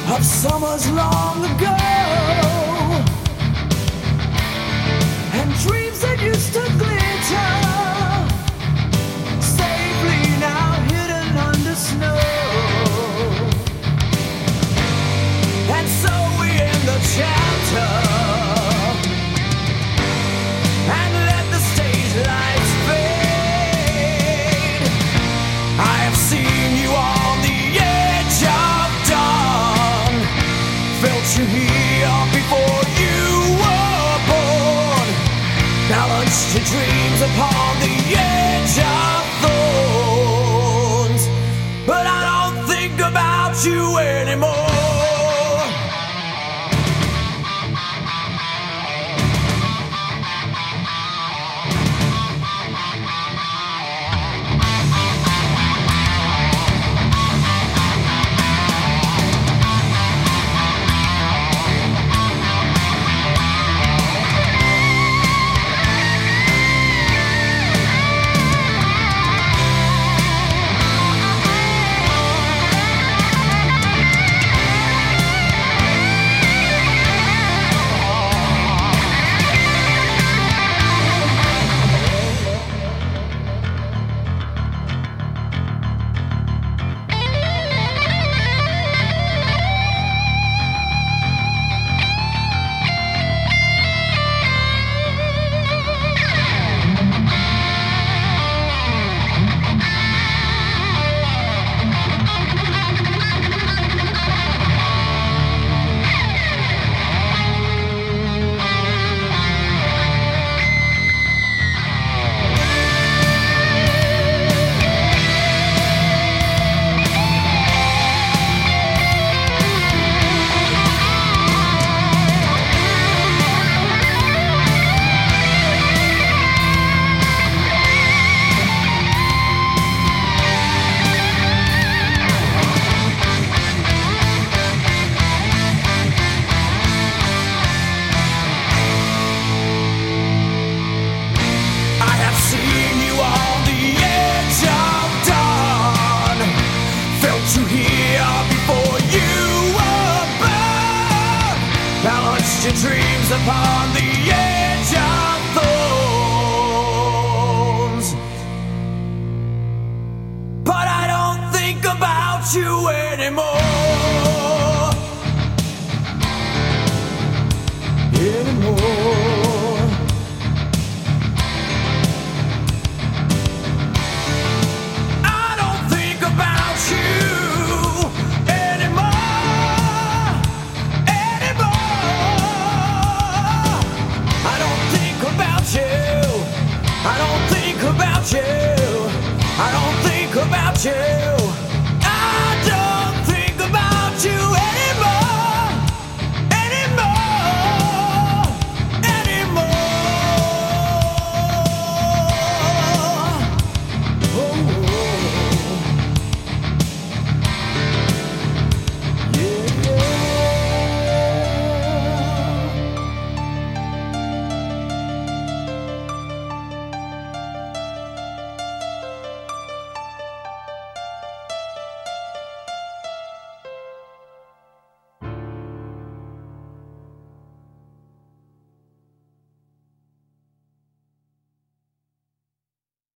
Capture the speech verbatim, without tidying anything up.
of summers long ago, and dreams that used to glitter, safely now hidden under snow. And so we end the chapter and let the stage lights fade. I have seen you on the edge of dawn, felt you here before you were born, balanced your dreams upon the edge of thorns. But I don't think about you anymore. Balanced your dreams upon the edge of thorns. But I don't think about you anymore. Anymore. I don't think about you. I don't think about you.